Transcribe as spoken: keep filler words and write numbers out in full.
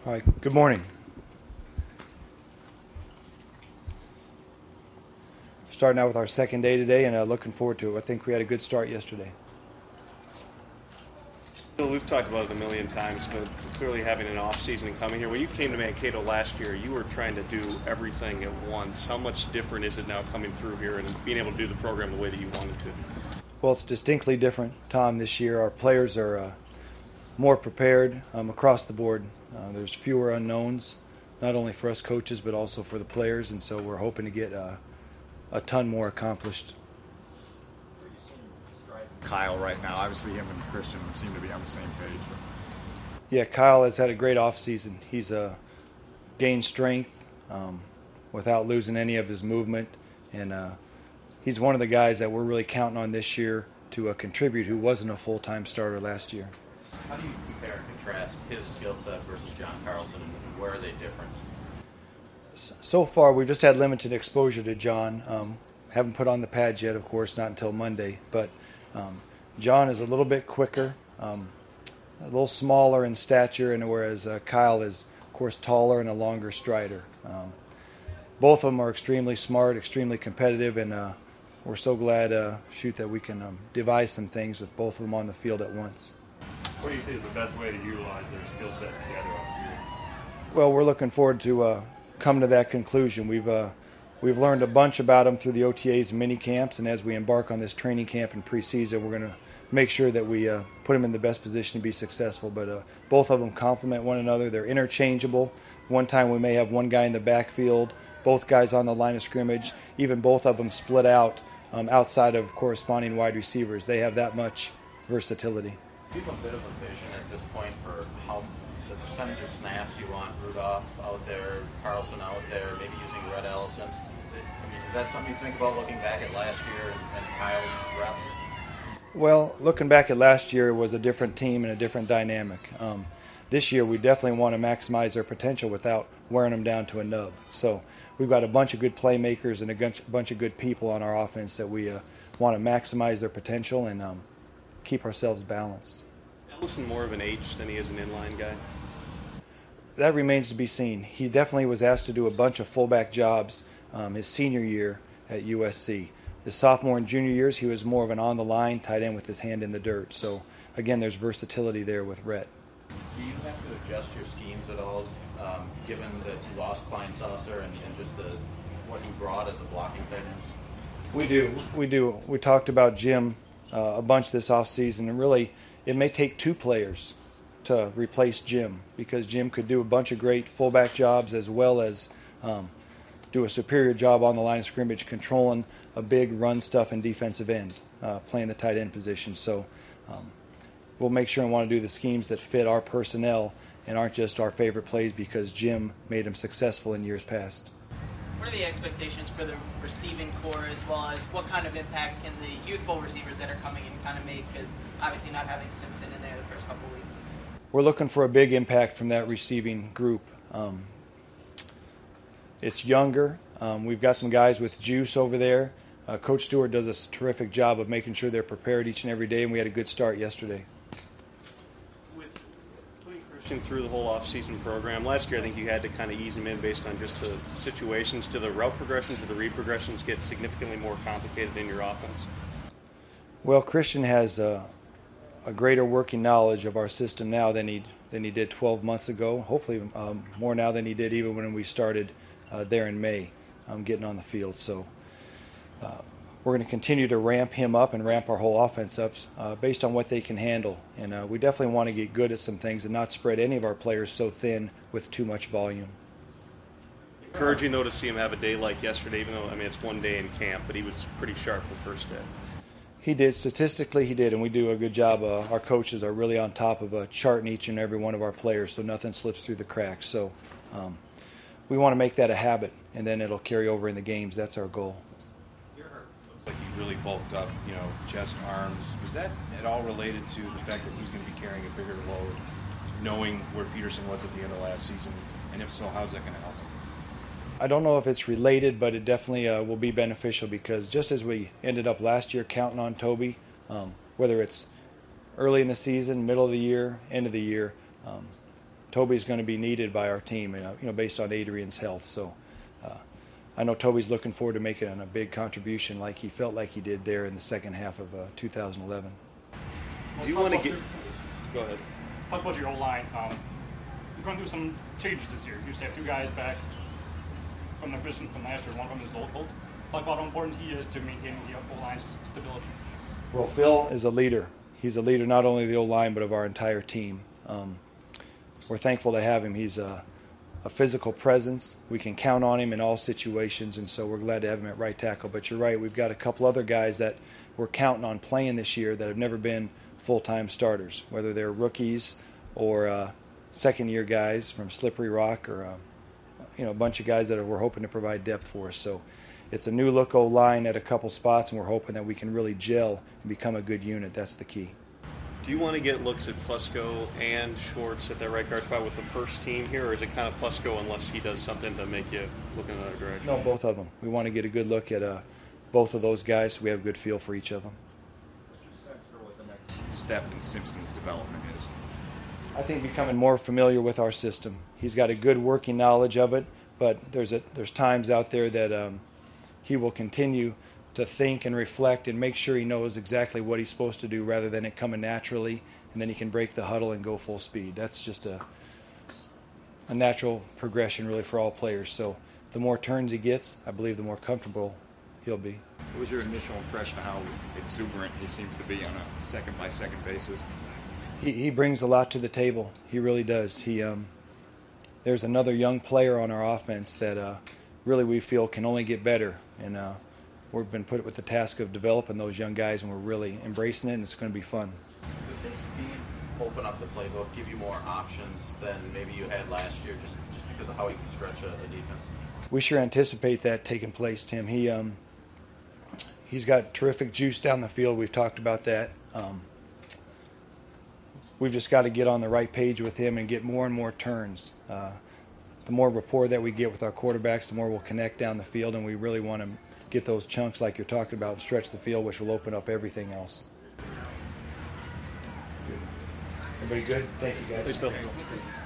All right, good morning. Starting out with our second day today and uh, looking forward to it. I think we had a good start yesterday. We've talked about it a million times, but clearly having an off season and coming here. When you came to Mankato last year, you were trying to do everything at once. How much different is it now coming through here and being able to do the program the way that you wanted to? Well, it's distinctly different, Tom, this year. Our players are uh, more prepared um, across the board. Uh, there's fewer unknowns, not only for us coaches, but also for the players, and so we're hoping to get uh, a ton more accomplished. Kyle right now, obviously him and Christian seem to be on the same page. Yeah, Kyle has had a great offseason. He's uh, gained strength um, without losing any of his movement, and uh, he's one of the guys that we're really counting on this year to uh, contribute who wasn't a full-time starter last year. How do you compare and contrast his skill set versus John Carlson, and where are they different? So far, we've just had limited exposure to John. Um, haven't put on the pads yet, of course, not until Monday. But um, John is a little bit quicker, um, a little smaller in stature, and whereas uh, Kyle is, of course, taller and a longer strider. Um, both of them are extremely smart, extremely competitive, and uh, we're so glad, uh, shoot, that we can um, devise some things with both of them on the field at once. What do you see is the best way to utilize their skill set together on the field? Well, we're looking forward to uh, coming to that conclusion. We've uh, we've learned a bunch about them through the O T As and mini camps, and as we embark on this training camp and preseason, we're going to make sure that we uh, put them in the best position to be successful. But uh, both of them complement one another. They're interchangeable. One time we may have one guy in the backfield, both guys on the line of scrimmage, even both of them split out um, outside of corresponding wide receivers. They have that much versatility. Do you have a bit of a vision at this point for how the percentage of snaps you want Rudolph out there, Carlson out there, maybe using Red Ellison? I mean, is that something you think about looking back at last year and, and Kyle's reps? Well, looking back at last year, it was a different team and a different dynamic. Um, this year, we definitely want to maximize their potential without wearing them down to a nub. So we've got a bunch of good playmakers and a bunch of good people on our offense that we uh, want to maximize their potential and um, keep ourselves balanced. Ellison more of an H than he is an inline guy? That remains to be seen. He definitely was asked to do a bunch of fullback jobs um, his senior year at U S C. His sophomore and junior years, he was more of an on-the-line tight end with his hand in the dirt. So, again, there's versatility there with Rhett. Do you have to adjust your schemes at all, um, given that you lost Klein Saucer and, and just the what he brought as a blocking tight end? We do. We do. We talked about Jim uh, a bunch this offseason, and really it may take two players to replace Jim because Jim could do a bunch of great fullback jobs as well as um, do a superior job on the line of scrimmage controlling a big run stuff and defensive end, uh, playing the tight end position. So um, we'll make sure and want to do the schemes that fit our personnel and aren't just our favorite plays because Jim made them successful in years past. What are the expectations for the receiving core as well as what kind of impact can the youthful receivers that are coming in kind of make? Because obviously not having Simpson in there the first couple of weeks. We're looking for a big impact from that receiving group. Um, it's younger. Um, we've got some guys with juice over there. Uh, Coach Stewart does a terrific job of making sure they're prepared each and every day, and we had a good start yesterday. Through the whole off-season program. Last year, I think you had to kind of ease them in based on just the situations. Do the route progressions or the read progressions get significantly more complicated in your offense? Well, Christian has a, a greater working knowledge of our system now than he than he did twelve months ago. Hopefully, um, more now than he did even when we started uh, there in May, um, getting on the field. So. Uh, We're going to continue to ramp him up and ramp our whole offense up uh, based on what they can handle. And uh, we definitely want to get good at some things and not spread any of our players so thin with too much volume. Encouraging, though, to see him have a day like yesterday, even though, I mean, it's one day in camp, but he was pretty sharp the first day. He did. Statistically, he did, and we do a good job. Uh, our coaches are really on top of uh, charting each and every one of our players so nothing slips through the cracks. So um, we want to make that a habit, and then it'll carry over in the games. That's our goal. Like he really bulked up, you know, chest, arms. Was that at all related to the fact that he's going to be carrying a bigger load, knowing where Peterson was at the end of last season? And if so, how's that going to help him? I don't know if it's related, but it definitely uh, will be beneficial because just as we ended up last year counting on Toby, um, whether it's early in the season, middle of the year, end of the year, um, Toby's going to be needed by our team, you know, you know based on Adrian's health. So uh, I know Toby's looking forward to making a big contribution like he felt like he did there in the second half of uh, two thousand eleven. Do you want to get? Go ahead. Talk about your O-line. Um, you're going through some changes this year. You just have two guys back from the position from last year. One of them is local. Talk about how important he is to maintaining the O-line's stability. Well, Phil is a leader. He's a leader not only of the O-line but of our entire team. Um, we're thankful to have him. He's a, a physical presence. We can count on him in all situations, and so we're glad to have him at right tackle. But you're right, we've got a couple other guys that we're counting on playing this year that have never been full-time starters, whether they're rookies or uh, second-year guys from Slippery Rock or uh, you know a bunch of guys that are, we're hoping to provide depth for us. So it's a new look O-line at a couple spots, and we're hoping that we can really gel and become a good unit. That's the key. Do you want to get looks at Fusco and Schwartz at that right guard spot with the first team here, or is it kind of Fusco unless he does something to make you look in another direction? No, both of them. We want to get a good look at uh, both of those guys so we have a good feel for each of them. What's your sense for what the next step in Simpson's development is? I think becoming more familiar with our system. He's got a good working knowledge of it, but there's a, there's times out there that um, he will continue to think and reflect and make sure he knows exactly what he's supposed to do rather than it coming naturally, and then he can break the huddle and go full speed. That's just a a natural progression really for all players. So the more turns he gets, I believe the more comfortable he'll be. What was your initial impression of how exuberant he seems to be on a second-by-second basis? He, he brings a lot to the table. He really does. He um, there's another young player on our offense that uh, really we feel can only get better, and uh, we've been put with the task of developing those young guys, and we're really embracing it, and it's going to be fun. Does his speed open up the playbook, give you more options than maybe you had last year, just just because of how he can stretch a, a defense? We sure anticipate that taking place, Tim. He um, he's got terrific juice down the field. We've talked about that. Um, we've just got to get on the right page with him and get more and more turns. Uh, the more rapport that we get with our quarterbacks, the more we'll connect down the field, and we really want to get those chunks like you're talking about and stretch the field, which will open up everything else. Good. Everybody good? Thank you, guys. Thanks, Bill.